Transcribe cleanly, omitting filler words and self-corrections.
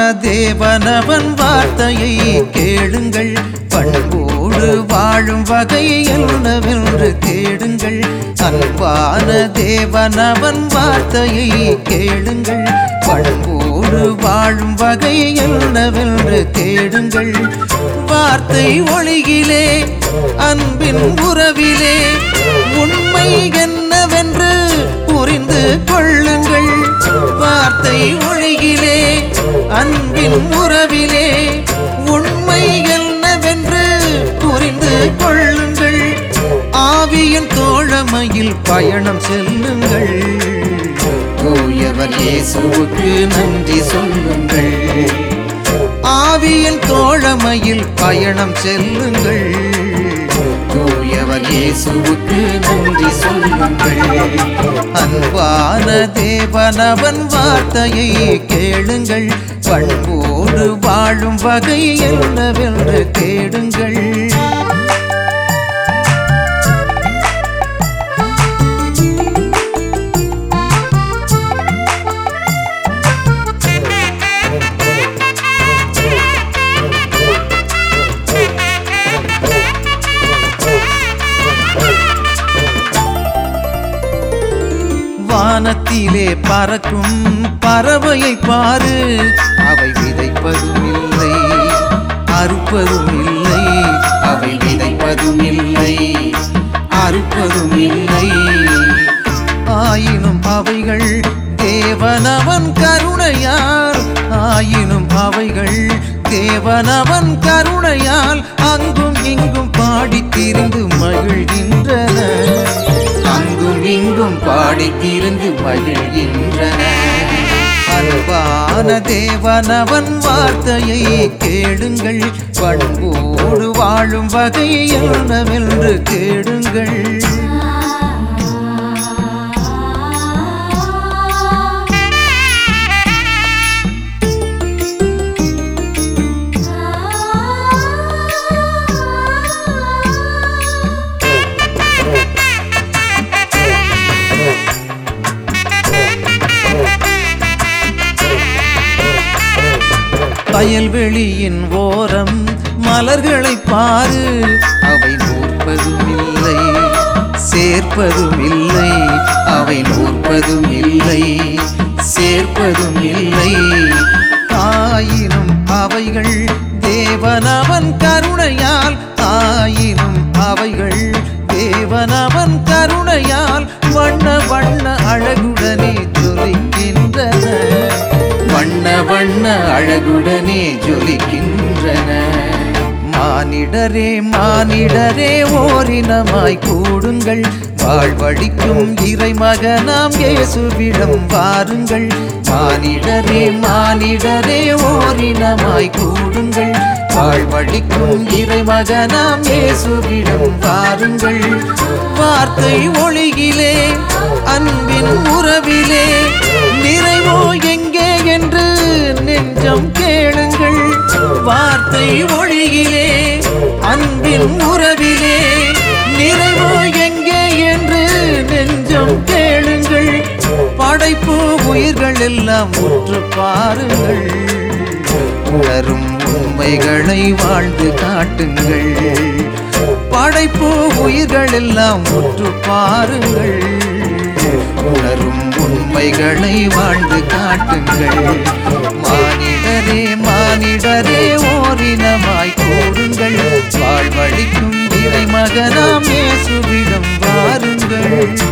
தேவனவன் வார்த்தையை கேளுங்கள், பண்போடு வாழும் வகை என்னவென்று தேடுங்கள். அன்பான தேவனவன் வார்த்தையை கேளுங்கள், பண்போடு வாழும் வகை என்னவென்று தேடுங்கள். வார்த்தை ஒளியிலே அன்பின் உறவிலே உண்மை என்னவென்று புரிந்து கொள்ளுங்கள். வார்த்தை ஒளியிலே அன்பின் உறவிலே உண்மை என்னவென்று புரிந்து கொள்ளுங்கள். ஆவியின் தோழமையில் பயணம் செல்லுங்கள், தூயவர் இயேசுவுக்கு நன்றி சொல்லுங்கள். ஆவியின் தோழமையில் பயணம் செல்லுங்கள், தூயவர் இயேசுவுக்கு நன்றி சொல்லுங்கள். அன்பான தேவனவன் வார்த்தையை கேளுங்கள், பண்போடு வாழும் வகை என்னவென்று தேடுங்கள். வானத்திலே பறக்கும் பறவையை பாரு, அவை விதைப்பதும் இல்லை அறுப்பதும் இல்லை. அவை விதைப்பதும் இல்லை அறுப்பதும் இல்லை. ஆயினும் அவைகள் தேவனவன் கருணையால், ஆயினும் அவைகள் தேவனவன் கருணையால் அங்கும் இங்கும் பாடித் திரிந்து மகிழ்கின்றன. அங்கும் இங்கும் பாடித் திரிந்து மகிழ்கின்றன. அன்பான தேவனவன் வார்த்தையை கேளுங்கள், பண்போடு வாழும் வகை என்னவென்று கேளுங்கள். வயல்வெளியின் ஓரம் மலர்களை பாரு, அவை நூற்பதும் இல்லை சேர்ப்பதும் இல்லை. அவை நூற்பதும் இல்லை சேர்ப்பதும் இல்லை. ஆயினும் அவைகள் தேவனவன் கருணையால், ஆயினும் அவைகள் தேவனவன் கருணையால் வண்ண வண்ண அழகுடனே ஜொலிக்கின்றன. வண்ண வண்ண அழகுடனே ஜொலிக்கின்றன. மானிடரே மானிடரே ஓரினமாய் கூடுங்கள், வாழ்வழிக்கும் இறைமகனாம் இயேசுவிடம் வாருங்கள். மானிடரே மானிடரே ஓரினமாய் கூடுங்கள், வாழ்வழிக்கும் இறைமகனாம் இயேசுவிடம் வாருங்கள். வார்த்தை ஒளியிலே அன்பின் உறவிலே நிறைவோ எங்கே என்று நெஞ்சம் கேளுங்கள். வார்த்தை ஒளியிலே அன்பின் உறவிலே நிறைவோ எங்கே என்று நெஞ்சம் கேளுங்கள். படைப்பு உயிர்கள் எல்லாம் உற்று பாருங்கள், உணரும் உண்மைகளை வாழ்ந்து காட்டுங்கள். படைப்பு உயிர்கள் எல்லாம் உற்று பாருங்கள், உணரும் உண்மைகளை வாழ்ந்து காட்டுங்கள். மானிடரே மானிடரே ஓரினமாய் கூடுங்கள், வாழ்வழிக்கும் இறைமகனாம் இயேசுவிடம் வாருங்கள்.